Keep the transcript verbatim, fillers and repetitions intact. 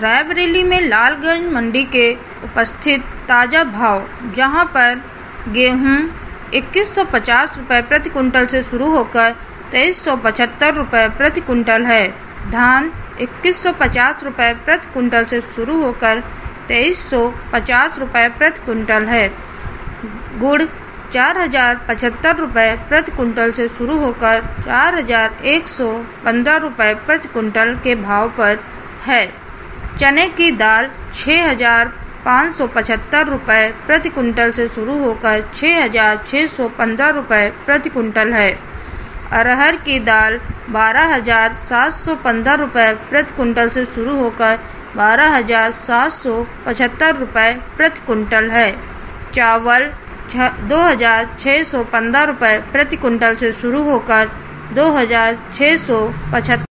रायबरेली में लालगंज मंडी के उपस्थित ताज़ा भाव, जहां पर गेहूं इक्कीस सौ पचास रुपये प्रति कुंटल से शुरू होकर तेईस सौ पचहत्तर रुपये प्रति कुंटल है। धान इक्कीस सौ पचास रुपये प्रति कुंटल से शुरू होकर तेईस सौ पचास रुपये प्रति कुंटल है। गुड़ चार हजार पचहत्तर रुपये प्रति कुंटल से शुरू होकर चार हजार एक सौ पंद्रह रुपये प्रति कुंटल के भाव पर है। चने की दाल छः हजार पाँच सौ पचहत्तर रुपये प्रति कुंटल से शुरू होकर छः हजार छः सौ पंद्रह रुपये प्रति कुंटल है। अरहर की दाल बारह हजार सात सौ पंद्रह रुपये प्रति कुंटल से शुरू होकर बारह हजार सात सौ पचहत्तर रुपये प्रति कुंटल है। चावल दो हजार छः सौ पंद्रह रुपये प्रति कुंटल से शुरू होकर दो हजार छः सौ पचहत्तर